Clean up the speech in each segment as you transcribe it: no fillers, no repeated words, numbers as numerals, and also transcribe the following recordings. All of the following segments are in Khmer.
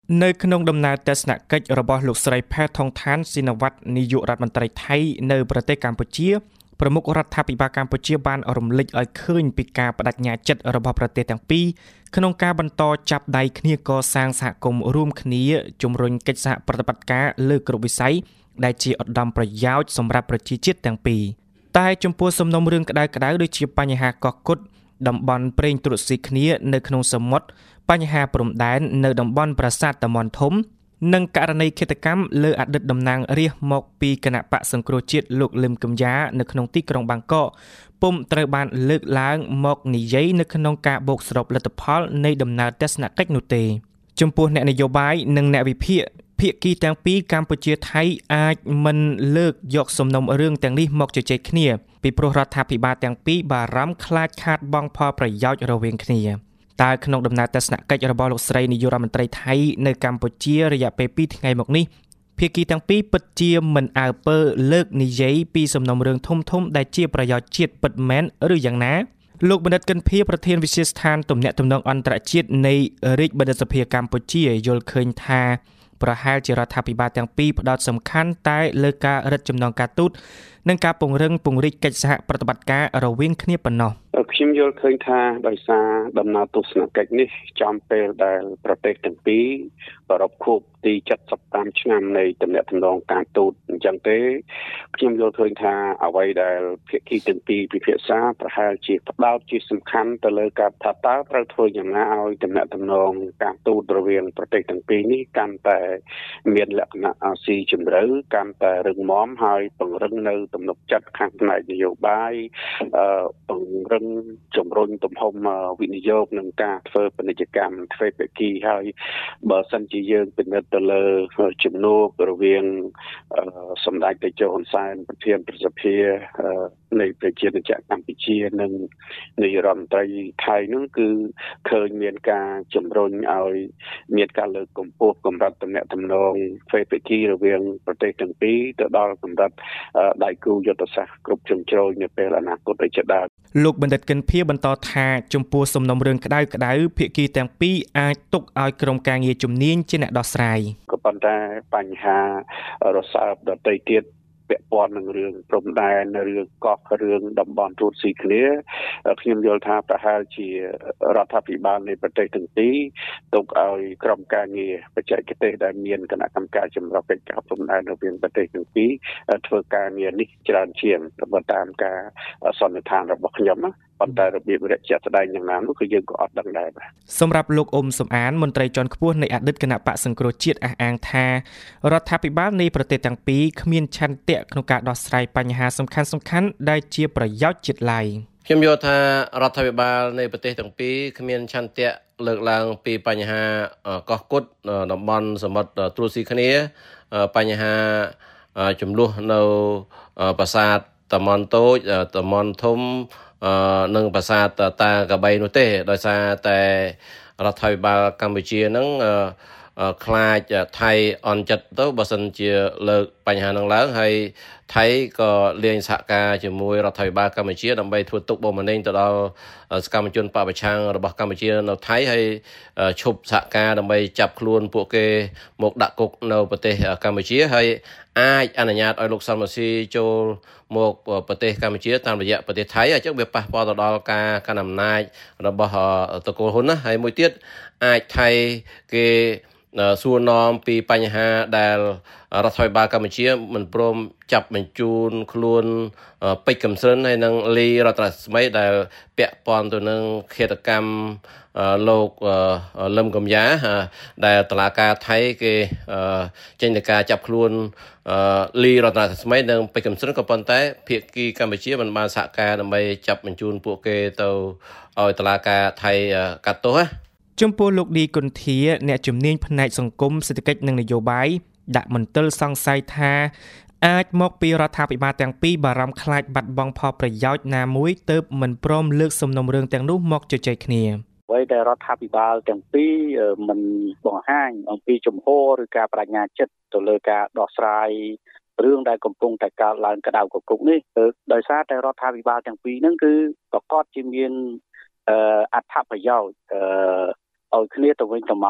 នៅក្នុងដំណើរទស្សនកិច្ចរបស់លោកស្រីផែថងឋានស៊ីនវត្តនាយករដ្ឋមន្ត្រីថៃនៅប្រទេសកម្ពុជាប្រមុខរដ្ឋាភិបាលកម្ពុជាបានរំលឹកឲ្យឃើញពីការបដិញ្ញាចិត្តរបស់ប្រទេសទាំងពីរក្នុងការបន្តចាប់ដៃគ្នាកសាងសហគមន៍រួមគ្នាជំរុញកិច្ចសហប្រតិបត្តិការលើគ្រប់វិស័យដែលជាឧត្តមប្រយោជន៍សម្រាប់ប្រជាជាតិទាំងពីរតែចំពោះសំណុំរឿងក្តៅៗដូចជាបញ្ហាកកគុតតំបន់ប្រេងត្រួតស៊ីគ្នានៅក្នុងសមុទ្របញ្ហាព្រំដែននៅតំបន់ប្រាសាទតាមាន់ធំនិងករណីឃាតកម្មលើអតីតតំណាងរាស្ត្រមកពីគណៈបកសង្គ្រោះជាតិលោកលឹមកំយ៉ានៅក្នុងទីក្រុងបាងកកពុំត្រូវបានលើកឡើងមកនិយាយនៅក្នុងការបូកសរុបលទ្ធផលនៃដំណើរទស្សនកិច្ចនោះទេចំពោះអ្នកនយោបាយនិងអ្នកវិភាគភាគីទាំងពីរកម្ពុជាថៃអាចមិនលើកយកសំណុំរឿងទាំងនេះមកជជែកគ្នាពីព្រោះរដ្ឋាភិបាលទាំងពីរបារម្ភខ្លាចខាតបង់ផលប្រយោជន៍រវាងគ្នាតើក្នុងដំណើរទស្សនកិច្ចរបស់លោកស្រីនាយករដ្ឋមន្ត្រីថៃនៅកម្ពុជារយៈពេល2ថ្ងៃមកនេះភាគីទាំងពីរពិតជាមិនអើពើលើកនិយាយពីសំណុំរឿងធំៗដែលជាប្រយោជន៍ជាតិពិតមែនឬយ៉ាងណាលោកបណ្ឌិតកិនភីប្រធានវិទ្យាស្ថានទំនាក់ទំនងអន្តរជាតិនៃរាជបណ្ឌិតសភាកម្ពុជាយល់ឃើញថាប្រហែលជារដ្ឋាភិបាលទាំងពីរផ្ដោតសំខាន់តែលើការរឹតចំណងការទូតនិងការពង្រឹងពង្រីកកិច្ចសហប្រតិបត្តិការរវាងគ្នាប៉ុណ្ណោះខ្ញុំយល់ឃើញថាដោយសារដំណើរទស្សនកិច្ចនេះចំពេលដែលប្រទេសទាំងពីរប្រពខួបទី75ឆ្នាំនៃទំនាក់ទំនងការទូតអញ្ចឹងទេខ្ញុំយល់ឃើញថាអ្វីដែលភាគីទាំងពីរពិភាក្សាប្រហែលជាផ្ដោតជាសំខាន់ទៅលើការថាតើត្រូវធ្វើយ៉ាងណាឲ្យទំនាក់ទំនងការទូតរវាងប្រទេសទាំងពីរនេះកាន់តែមានលក្ខណៈស៊ីជម្រៅកាន់តែរឹងមាំហើយពង្រឹងនៅទំនុកចិត្តខាងផ្នែកនយោបាយពង្រឹងជំរុញទំហំវិនិយោគនិងការធ្វើពាណិជ្ជកម្មទ្វេភាគីហើយបើសិនជាយើងពិនិត្យទៅលើជំនួបរវាងសម្ដេចតេជោហ៊ុនសែនប្រធានប្រសិទ្ធិនៃប្រជាជាតិកម្ពុជានិងនាយរដ្ឋមន្ត្រីថៃនោះគឺឃើញមានការជំរុញឲ្យមានការលើកកម្ពស់កម្រិតទំនាក់ទំនងទ្វេភាគីរវាងប្រទេសទាំងពីរទៅដល់កម្រិតដៃគូយុទ្ធសាស្ត្រគ្រប់ជ្រុងជ្រោយនៅពេលអនាគតដូចជាដើមលោកបណ្ឌិតកិនភីបន្តថាចំពោះសំណុំរឿងក្តៅភាគីទាំងពីរអាចទុកឲ្យក្រុមការងារជំនាញជាអ្នកដោះស្រាយក៏ប៉ុន្តែបញ្ហារសើបដទៃទៀតពាក់ព័ន្ធនឹងរឿងព្រំដែនរឿងកោះរឿងតំបន់ត្រួតស៊ីគ្នាខ្ញុំយល់ថាប្រហែលជារដ្ឋាភិបាលនៃប្រទេសទាំងពីរទុកឲ្យក្រុមការងារបច្ចេកទេសដែលមានគណៈកម្មការចម្រុះកិច្ចការព្រំដែនរវាងប្រទេសទាំងពីរធ្វើការងារនេះច្រើនជាងតាមការសន្និដ្ឋានរបស់ខ្ញុំប៉ុន្តែរបៀបរយៈស្ដែងយ៉ាងណានោះគឺយើងក៏អត់ដឹងដែរសម្រាប់លោកអ៊ុំសំអានមន្ត្រីជាន់ខ្ពស់នៃអតីតគណៈបកសង្គ្រោះជាតិអះអាងថារដ្ឋាភិបាលនៃប្រទេសទាំងពីរគ្មានឆន្ទៈក្នុងការដោះស្រាយបញ្ហាសំខាន់ៗដែលជាប្រយោជន៍ជាតិឡើយខ្ញុំយល់ថារដ្ឋាភិបាលនៃប្រទេសទាំងពីរគ្មានឆន្ទៈលើកឡើងពីបញ្ហាកោះគុតតំបន់សមុទ្រត្រួតស៊ីគ្នាបញ្ហាចំនួននៅប្រាសាទតាមាន់តូចតាមាន់ធំនិងប្រាសាទតាកបីនោះទេដោយសារតែរដ្ឋាភិបាលកម្ពុជានឹងខ្លាចថៃអន់ចិត្តទៅបើសិនជាលើកបញ្ហានឹងឡើងហើយថៃក៏លែងសហការជាមួយរដ្ឋាភិបាលកម្ពុជាដើម្បីធ្វើទុកបុកម្នេញទៅដល់សកម្មជនបពប្រឆាំងរបស់កម្ពុជានៅថៃហើយឈប់សហការដើម្បីចាប់ខ្លួនពួកគេមកដាក់គុកនៅប្រទេសកម្ពុជាហើយអាចអនុញ្ញាតឲ្យលោកសំរងស៊ីចូលមកប្រទេសកម្ពុជាតាមរយៈប្រទេសថៃអញ្ចឹងវាប៉ះពាល់ទៅដល់ការកាន់អំណាចរបស់តកូលហ៊ុនណាហើយមួយទៀតអាចថៃគេសួរនាំពីបញ្ហាដែលរដ្ឋាភិបាលកម្ពុជាមិនព្រមចាប់បញ្ជូនខ្លួនពេជ្រកំសរិនហើយនិងលីរតនស្មីដែលពាក់ព័ន្ធទៅនឹងឃាតកម្មលោកលឹមកំយ៉ាដែលតុលាការថៃគេចេញទៅការចាប់ខ្លួនលីរតនស្មីនិងពេជ្រកំសរិនក៏ប៉ុន្តែភាគីកម្ពុជាមិនបានសហការដើម្បីចាប់បញ្ជូនពួកគេទៅឲ្យតុលាការថៃកាត់ទោសចំពោះលោកឌីគុនធាអ្នកជំនាញផ្នែកសង្គមសេដ្ឋកិច្ចនិងនយោបាយដាក់មន្ទិលសង្ស័យថាអាចមកពីរដ្ឋាភិបាលទាំងពីរបារម្ភខ្លាចបាត់បង់ផលប្រយោជន៍ណាមួយទើបមិនព្រមលើកសំណុំរឿងទាំងនោះមកជជែកគ្នាអ្វីដែលរដ្ឋាភិបាលទាំងពីរមិនបង្ហាញអំពីជំហរឬការបដិញ្ញាចិត្តទៅលើការដោះស្រាយរឿងដែលកំពុងតែកើតឡើងក្តៅគគុកនេះដោយសារតែរដ្ឋាភិបាលទាំងពីរហ្នឹងគឺប្រកាសជាមានអត្ថប្រយោជន៍ឲ្យគ្នាទៅវិញទៅមក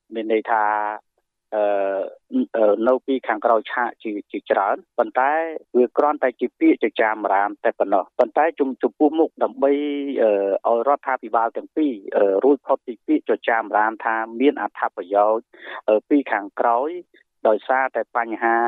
មានន័យថានៅពីខាងក្រោយឆាកជាច្រើនប៉ុន្តែវាគ្រាន់តែជាពាក្យចចាមរាមតែប៉ុណ្ណោះប៉ុន្តែចំពោះមុខដើម្បីឲ្យរដ្ឋាភិបាលទាំងពីររួចផុតពីពាក្យចចាមរាមថាមានអត្ថប្រយោជន៍ពីខាងក្រោយដោយសារតែបញ្ហា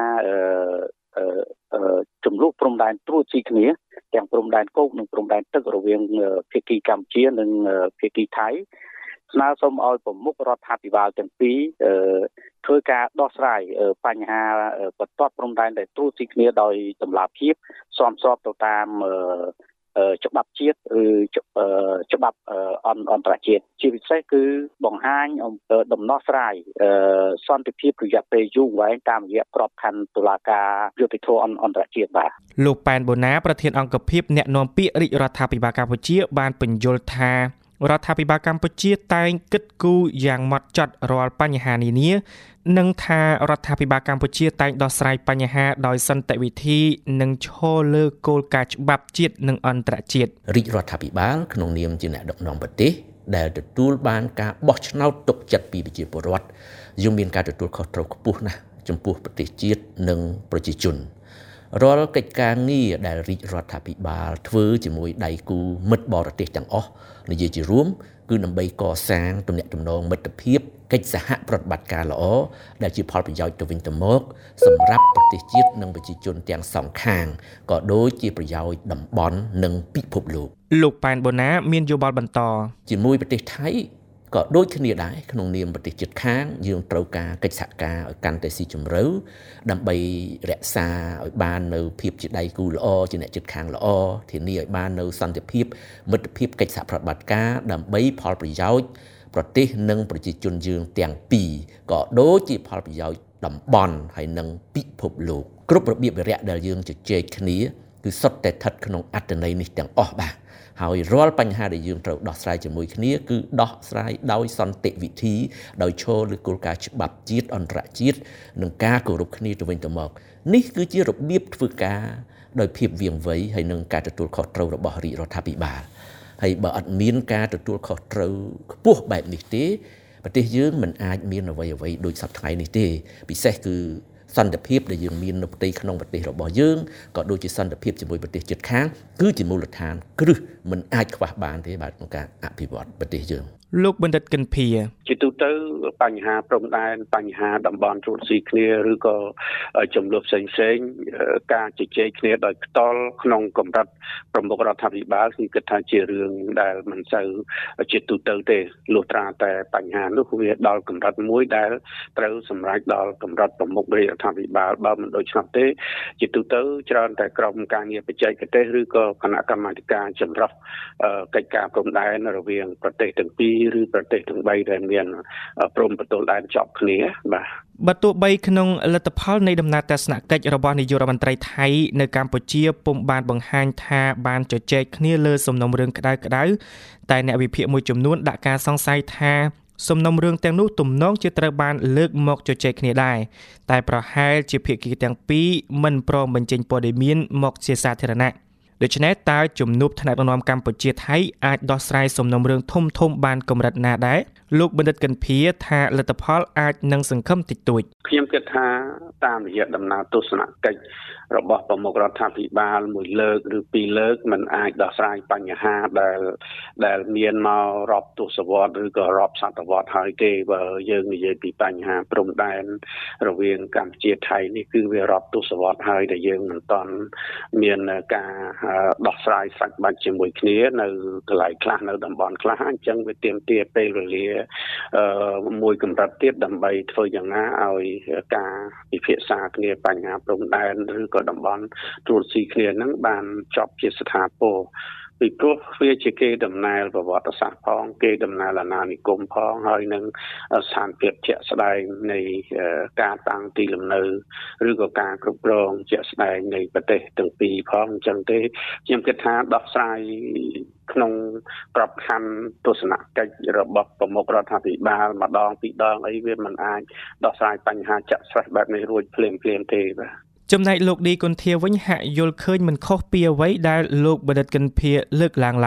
ចំនួនព្រំដែនត្រួតស៊ីគ្នាទាំងព្រំដែនគោកនិងព្រំដែនទឹករវាងភាគីកម្ពុជានិងភាគីថៃស្នើសុំឲ្យប្រមុខរដ្ឋាភិបាលទាំងពីរធ្វើការដោះស្រាយបញ្ហាបន្ទាត់ព្រំដែនដែលត្រួតស៊ីគ្នាដោយតម្លាភាពសមស្របទៅតាមច្បាប់ជាតិឬច្បាប់អន្តរជាតិជាពិសេសគឺបង្ហាញដំណោះស្រាយសន្តិភាពរយៈពេលយូរវែងតាមរយៈក្របខ័ណ្ឌតុលាការយុត្តិធម៌អន្តរជាតិបាទលោកប៉ែនបូណាប្រធានអង្គភិបអ្នកនាំពាក្យរាជរដ្ឋាភិបាលកម្ពុជាបានបញ្យល់ថារដ្ឋាភិបាលកម្ពុជាតែងគិតគូរយ៉ាងម៉ត់ចត់រាល់បញ្ហានានានិងថារដ្ឋាភិបាលកម្ពុជាតែងដោះស្រាយបញ្ហាដោយសន្តិវិធីនិងឈលលើគោលការណ៍ច្បាប់ជាតិនិងអន្តរជាតិរាជរដ្ឋាភិបាលក្នុងនាមជាអ្នកដឹកនាំប្រទេសដែលទទួលបានការបោះឆ្នោតទុកចិត្តពីប្រជាពលរដ្ឋយើងមានការទទួលខុសត្រូវខ្ពស់ណាស់ចំពោះប្រទេសជាតិនិងប្រជាជនរាល់កិច្ចការងារដែលរាជរដ្ឋាភិបាលធ្វើជាមួយដៃគូមិត្តបរទេសទាំងអស់និយាយជារួមគឺដើម្បីកសាងទំនាក់ទំនងមិត្តភាពកិច្ចសហប្រតិបត្តិការល្អដែលជាផលប្រយោជន៍ទៅវិញទៅមកសម្រាប់ប្រទេសជាតិនិងប្រជាជនទាំងសងខាងក៏ដូចជាប្រយោជន៍តំបន់និងពិភពលោកប៉ែនបូណាមានយោបល់បន្តជាមួយប្រទេសថៃក៏ដូចគ្នាដែរក្នុងនាមប្រទេសជិតខាងយើងត្រូវការកិច្ចសហការឲ្យកាន់តែស៊ីជម្រៅដើម្បីរក្សាឲ្យបាននៅភាពជាដៃគូល្អជាអ្នកជិតខាងល្អធានាឲ្យបាននៅសន្តិភាពមិត្តភាពកិច្ចសហប្រតិបត្តិការដើម្បីផលប្រយោជន៍ប្រទេសនិងប្រជាជនយើងទាំងពីរក៏ដូចជាផលប្រយោជន៍តំបន់ហើយនិងពិភពលោកគ្រប់របៀបវារៈដែលយើងជជែកគ្នាគឺសុទ្ធតែស្ថិតក្នុងអត្ថន័យនេះទាំងអស់បាទហើយរាល់បញ្ហាដែលយើងត្រូវដោះស្រាយជាមួយគ្នាគឺដោះស្រាយដោយសន្តិវិធីដោយឈលលើគោលការណ៍ច្បាប់ជាតិអន្តរជាតិនិងការគោរពគ្នាទៅវិញទៅមកនេះគឺជារបៀបធ្វើការដោយភាពវាងវៃហើយនិងការទទួលខុសត្រូវរបស់រាជរដ្ឋាភិបាលហើយបើអត់មានការទទួលខុសត្រូវខ្ពស់បែបនេះទេប្រទេសយើងមិនអាចមានអ្វីៗដូចសពថ្ងៃនេះទេពិសេសគឺសន្តិភាពដែលយើងមាននៅផ្ទៃក្នុងប្រទេសរបស់យើងក៏ដូចជាសន្តិភាពជាមួយប្រទេសជិតខាងគឺជាមូលដ្ឋានគ្រឹះមិនអាចខ្វះបានទេបាទក្នុងការអភិវឌ្ឍប្រទេសយើងលោកបណ្ឌិតកិនភីជាទូទៅបញ្ហាព្រំដែនបញ្ហាតំបន់ត្រួតស៊ីគ្នាឬក៏ចំនួនផ្សេងការជជែកគ្នាដោយផ្ទាល់ក្នុងកម្រិតប្រមុខរដ្ឋាភិបាលគឺគិតថាជារឿងដែលមិនសូវជាទូទៅទេលុះត្រាតែបញ្ហានោះវាដល់កម្រិតមួយដែលត្រូវសម្រេចដល់កម្រិតប្រមុខរដ្ឋាភិបាលបើមិនដូច្នោះទេជាទូទៅច្រើនតែក្រុមការងារបច្ចេកទេសឬក៏គណៈកម្មាធិការចម្រុះកិច្ចការព្រំដែនរវាងប្រទេសទាំងពីរឬប្រទេសទាំង3ដែលមានព្រំប្រទល់ដែនជាប់គ្នាបាទបើទោះបីក្នុងលទ្ធផលនៃដំណើរទស្សនកិច្ចរបស់នាយករដ្ឋមន្ត្រីថៃនៅកម្ពុជាពុំបានបង្ហាញថាបានជជែកគ្នាលើសំណុំរឿងក្តៅៗតែអ្នកវិភាគមួយចំនួនដាក់ការសង្ស័យថាសំណុំរឿងទាំងនោះទំនងជាត្រូវបានលើកមកជជែកគ្នាដែរតែប្រហែលជាភាគីទាំងពីរមិនព្រមបញ្ចេញព័ត៌មានមកជាសាធារណៈដូច្នេះតើជំនួបថ្នាក់ដឹកនាំកម្ពុជាថៃអាចដោះស្រាយសំណុំរឿងធំៗបានកម្រិតណាដែរលោកបណ្ឌិតកិនភីថាលទ្ធផលអាចនឹងសង្ឃឹមតិចតួចខ្ញុំគិតថាតាមរយៈដំណើរទស្សនកិច្ចរបស់ប្រមុខរដ្ឋាភិបាលមួយលើកឬពីរលើកมันអាចដោះស្រាយបញ្ហាដែលមានមករាប់ទសវត្សរ៍ឬក៏រាប់សតវត្សរ៍ហើយទេបើយើងនិយាយពីបញ្ហាព្រំដែនរវាងកម្ពុជាថៃនេះគឺវារាប់ទសវត្សរ៍ហើយដែលយើងមិនទាន់មានការដោះស្រាយសាច់បាច់ជាមួយគ្នានៅកន្លែងខ្លះនៅតំបន់ខ្លះអញ្ចឹងវាទាមទារពេលវេលាមួយកម្រិតទៀតដើម្បីធ្វើយ៉ាងណាឲ្យការពិភាក្សាគ្នាបញ្ហាព្រំដែនឬក៏តំបន់ត្រួតស៊ីគ្នាហ្នឹងបានចប់ជាស្ថាពរពីព្រោះវាជាគេដំណើរប្រវត្តិសាស្ត្រផងគេដំណើរអាណានិគមផងហើយនឹងស្ថានភាពជាក់ស្ដែងនៃការតាំងទីលំនៅឬក៏ការគ្រប់គ្រងជាក់ស្ដែងនៃប្រទេសទាំងពីរផងអញ្ចឹងទេខ្ញុំគិតថាដោះស្រាយក្នុងក្របខ័ណ្ឌទស្សនកិច្ចរបស់ប្រមុខរដ្ឋាភិបាលម្ដងពីរដងអីវាមិនអាចដោះស្រាយបញ្ហាចាក់ស្រេះបែបនេះរួចភ្លាមៗទេបាទចំណែកលោកឌីគុនធាវិញហាក់យល់ឃើញមិនខុសពីអ្វីដែលលោកបណ្ឌិតកិនភីលើកឡើងឡើយ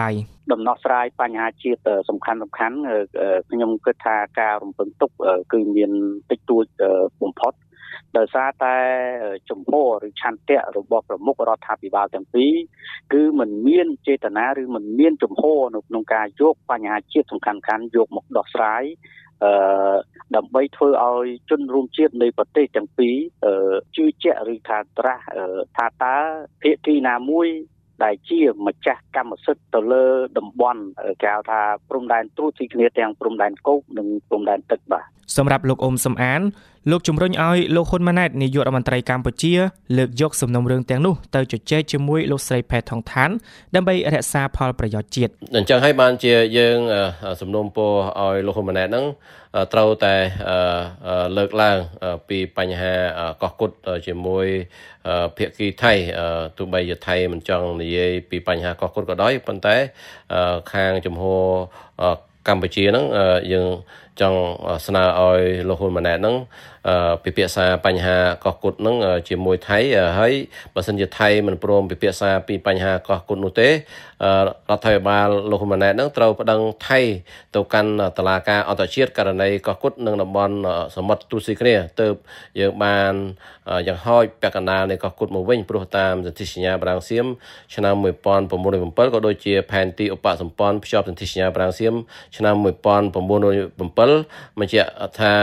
ដំណោះស្រាយបញ្ហាជាតិសំខាន់ខ្ញុំគិតថាការរំពឹងទុកគឺមានតិចតួចបំផុតដោយសារតែចំហឬឆន្ទៈរបស់ប្រមុខរដ្ឋាភិបាលទាំងពីរគឺមិនមានចេតនាឬមិនមានចំហនៅក្នុងការយកបញ្ហាជាតិសំខាន់យកមកដោះស្រាយដើម្បីធ្វើឲ្យជនរួមជាតិនៃប្រទេសទាំងពីរជឿជាក់ឬថាត្រាស់ថាតើភាគីណាមួយដែលជាម្ចាស់កម្មសិទ្ធិទៅលើតំបន់គេហៅថាព្រំដែនត្រួតស៊ីគ្នាទាំងព្រំដែនគោកនិងព្រំដែនទឹកបាទសម្រាប់លោកអ៊ុំសំអានលោកជំរុញឲ្យលោកហ៊ុនម៉ាណែតនាយករដ្ឋមន្ត្រីកម្ពុជាលើកយកសំណុំរឿងទាំងនោះទៅជជែកជាមួយលោកស្រីផែថុងថានដើម្បីរក្សាផលប្រយោជន៍ជាតិអញ្ចឹងហើយបានជាយើងសំណូមពរឲ្យលោកហ៊ុនម៉ាណែតហ្នឹងត្រូវតែលើកឡើងពីបញ្ហាកោះគុតជាមួយភាគីថៃទោះបីជាថៃមិនចង់និយាយពីបញ្ហាកោះគុតក៏ដោយប៉ុន្តែខាងជំហរកម្ពុជាហ្នឹងយើងចង់ស្នើឲ្យលោកហ៊ុនម៉ាណែតហ្នឹងពិភាក្សាបញ្ហាកោះគុតហ្នឹងជាមួយថៃហើយបើសិនជាថៃមិនព្រមពិភាក្សាពីបញ្ហាកោះគុតនោះទេរដ្ឋាភិបាលលោកហ៊ុនម៉ាណែតហ្នឹងត្រូវប្តឹងថៃទៅកាន់តុលាការអន្តរជាតិករណីកោះគុតនិងតំបន់សមុទ្រទូស៊ីគ្នាទើបយើងបានយ៉ាងហោចពាក់កណ្ដាលនៃកោះគុតមកវិញព្រោះតាមសន្ធិសញ្ញាបារាំងសៀមឆ្នាំ1907ក៏ដូចជាផែនទីឧបសម្ព័ន្ធភ្ជាប់សន្ធិសញ្ញាបារាំងសៀមឆ្នាំ1907បញ្ជាក់ថា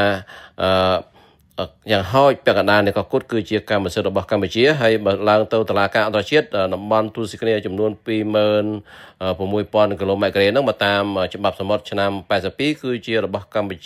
យ៉ាងហោចពាក់កណ្ដាលនៃកោះគុតគឺជាកម្មសិទ្ធិរបស់កម្ពុជាហើយបើឡើងទៅតុលាការអន្តរជាតិតំបន់ទូស៊ីគ្នាចំនួន26000 គីឡូម៉ែត្រការ៉េហ្នឹងមកតាមច្បាប់សមុទ្រឆ្នាំ82គឺជារបស់កម្ពុជា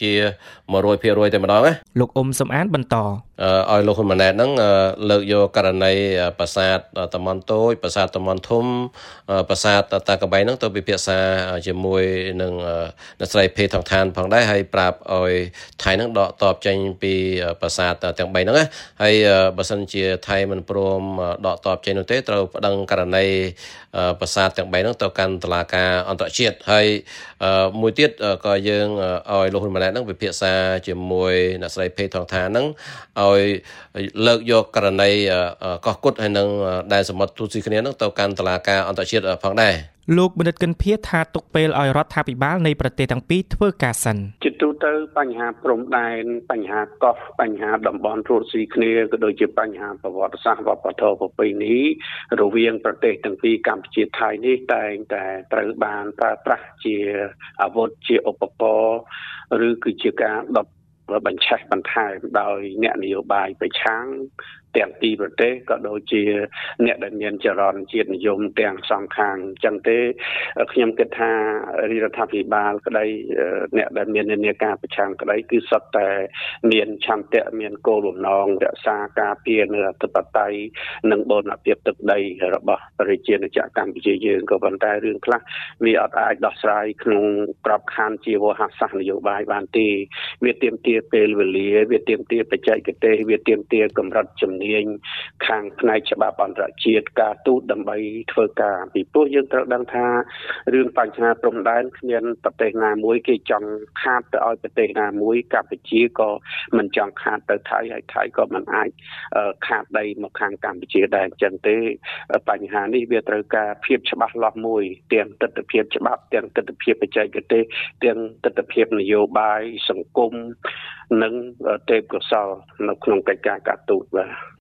100% តែម្ដងណាលោកអ៊ុំសំអានបន្តឲ្យលោកហ៊ុនម៉ាណែតហ្នឹងលើកយកករណីប្រាសាទតាម៉ុនតូចប្រាសាទតាម៉ុនធំប្រាសាទតាកបែងហ្នឹងទៅពិភាក្សាជាមួយនឹងអ្នកស្រីភេថងឋានផងដែរហើយប្រាប់ឲ្យថៃហ្នឹងដកតបចេញពីប្រាសាទទាំង3ហ្នឹងណាហើយបើសិនជាថៃមិនព្រមដកតបចេញនោះទេត្រូវប្តឹងករណីប្រាសាទទាំង3ហ្នឹងទៅកាន់តុលាការអន្តរជាតិហើយមួយទៀតក៏យើងឲ្យលោកហ៊ុនម៉ាណែតហ្នឹងពិភាក្សាជាមួយអ្នកស្រីភេថងឋានហ្នឹងឲ្យលើកយកករណីកោះគុតហើយនឹងដែនសមុទ្រទូស៊ីគ្នាហ្នឹងទៅកាន់តុលាការអន្តរជាតិផងដែរលោកបណ្ឌិតកិនភៀថាទុកពេលឲ្យរដ្ឋាភិបាលនៃប្រទេសទាំងពីរធ្វើការសិនជាទូទៅបញ្ហាព្រំដែនបញ្ហាកោះបញ្ហាតំបន់ត្រួតស៊ីគ្នាក៏ដូចជាបញ្ហាប្រវត្តិសាស្ត្រវប្បធម៌ប្រពៃណីរវាងប្រទេសទាំងពីរកម្ពុជាថៃនេះតែងតែត្រូវបានប្រើប្រាស់ជាអាវុធជាឧបករណ៍ឬគឺជាការដុតបញ្ឆេះបន្ថែមដោយអ្នកនយោបាយប្រឆាំងទាំងពីរប្រទេសក៏ដូចជាអ្នកដែលមានចរន្តជាតិនិយមទាំងសងខាងអញ្ចឹងទេខ្ញុំគិតថារដ្ឋាភិបាលក្តីអ្នកដែលមាននានាការប្រឆាំងក្តីគឺសុទ្ធតែមានឆន្ទៈមានគោលបំណងរក្សាការពារនៅអធិបតេយ្យនិងបូរណភាពទឹកដីរបស់ប្រជាណាចក្រកម្ពុជាយើងក៏ប៉ុន្តែរឿងខ្លះវាអត់អាចដោះស្រាយក្នុងក្របខ័ណ្ឌជាវោហារសាស្ត្រនយោបាយបានទេវាទាមទារពេលវេលាវាទាមទារបច្ចេកទេសវាទាមទារកម្រិតជំនាញខាងផ្នែកច្បាប់អន្តរជាតិការទូតដើម្បីធ្វើការពីព្រោះយើងត្រូវដឹងថារឿងបញ្ហាព្រំដែនគ្មានប្រទេសណាមួយគេចង់ខាតទៅឲ្យប្រទេសណាមួយកម្ពុជាក៏មិនចង់ខាតទៅថៃហើយថៃក៏មិនអាចខាតដីមកខាងកម្ពុជាដែរអញ្ចឹងទេបញ្ហានេះវាត្រូវការភាពច្បាស់លាស់មួយទាំងទិដ្ឋភាពច្បាប់ទាំងទិដ្ឋភាពបច្ចេកទេសទាំងទិដ្ឋភាពនយោបាយសង្គមនិងទេពកោសល្យនៅក្នុងកិច្ចការទូតបាទ